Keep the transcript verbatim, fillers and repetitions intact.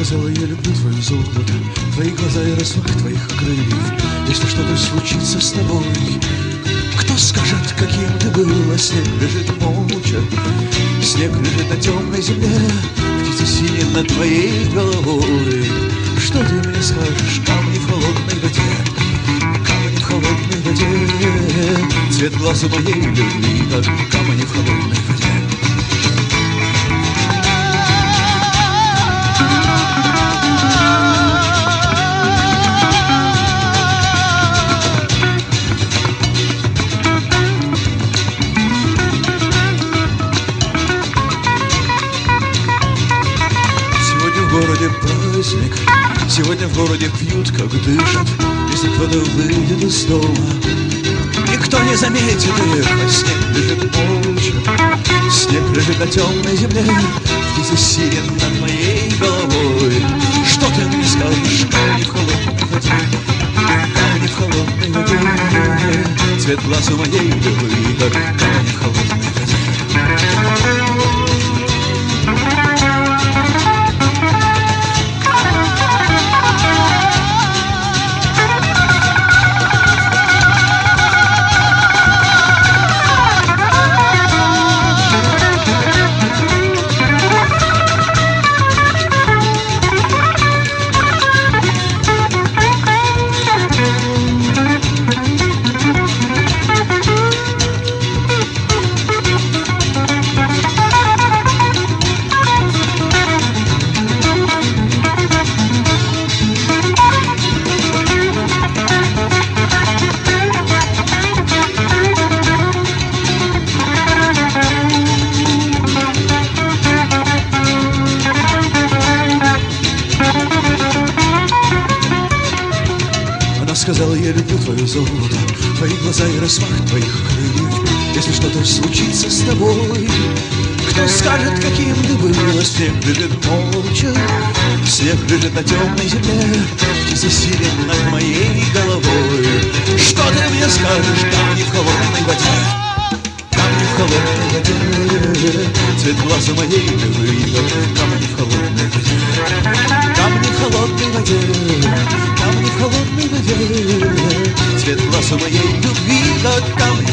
сказала, я люблю твое золото, твои глаза и рассмах твоих крыльев. Если что-то случится с тобой, кто скажет, каким ты был? А снег лежит молча, снег лежит на темной земле, птица синяя над твоей головой. Что ты мне скажешь? Камни в холодной воде, камни в холодной воде, цвет глаз у моей любви, как камни в холодной воде. Праздник. Сегодня в городе пьют, как дышат. Если кто-то выйдет из дома, никто не заметит их. А снег лежит молча, снег лежит на темной земле, птица сирен над моей головой. Что ты мне скажешь? Камни в холодной воде, камни в холодной воде, цвет глаз у моей любви, как камни в холодной воде. Сказала, я люблю твое золото, твои глаза и рассмах твоих крыльев. Если что-то случится с тобой, кто скажет, каким ты был? Снег лежит молча, снег лежит на темной земле, птица сирен над моей головой. Что ты мне скажешь? Камни в холодной воде, камни в холодной воде, цвет глаза моей любви, камни в холодной воде, камни в холодной воде, камни в холодной воде, цвет глаз у моей любви, как камни